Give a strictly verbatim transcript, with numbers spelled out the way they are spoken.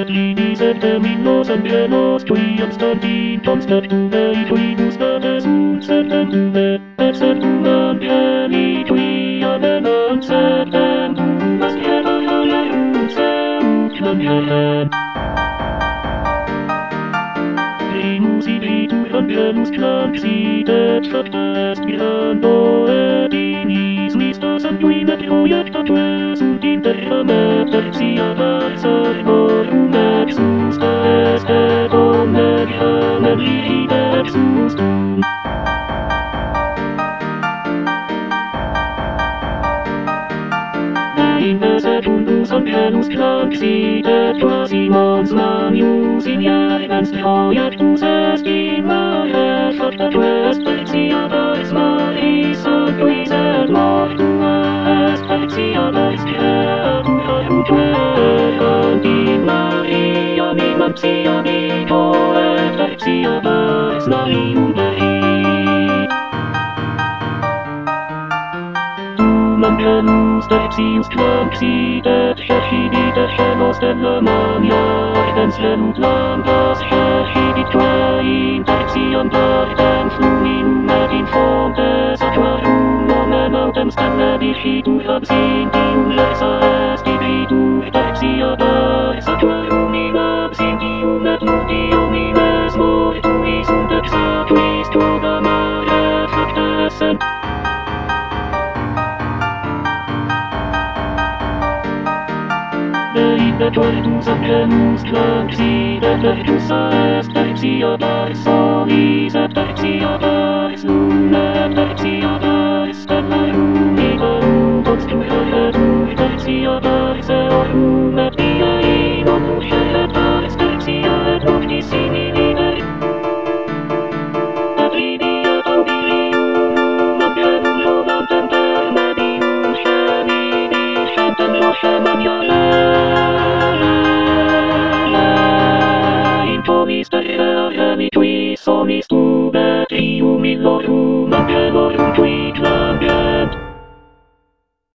Linis et terminos en bienos tui abstandin constat tuve tui gustate sunt certem tuve et certum an bieni tui avenant certem tumas vieta halium seut manien Venus ibitur an bienus claxit et facta est mirando et inis listas an tui meteoiecta tue sunt inter met tertia varsa evorum et susta est et omega melit et sustum Indes et undus an bienus claxit et quasimons manius in iarvens teoiectus est in mare facta tue est tertia varis maris sanguis et mortua est tertia varis creatura tue ant in Maria mimapsia vito et tertia varis nalium dei Mancanus tertius claxit et cercidit et celos de la mania Ardens lenunt lampas cercidit tue in tertiam partem fluminum et in fontes aquarum nomen autem stella dicitur absinthium lesa est ibitur tertia pares aquarum in absinthium et ludium in es mortuis sunt exatuis toda mare facta essent Et tortus amgenus claxit et tertus est tertia paris solis et tertia paris luna et tertia paris stellarum ibarum obscura et ur tertia paris eorum et via in omnuce et paris tertia et noctis in illiber et vidi et aubilium amgenum lovantem per medium scemini scentem locem aniale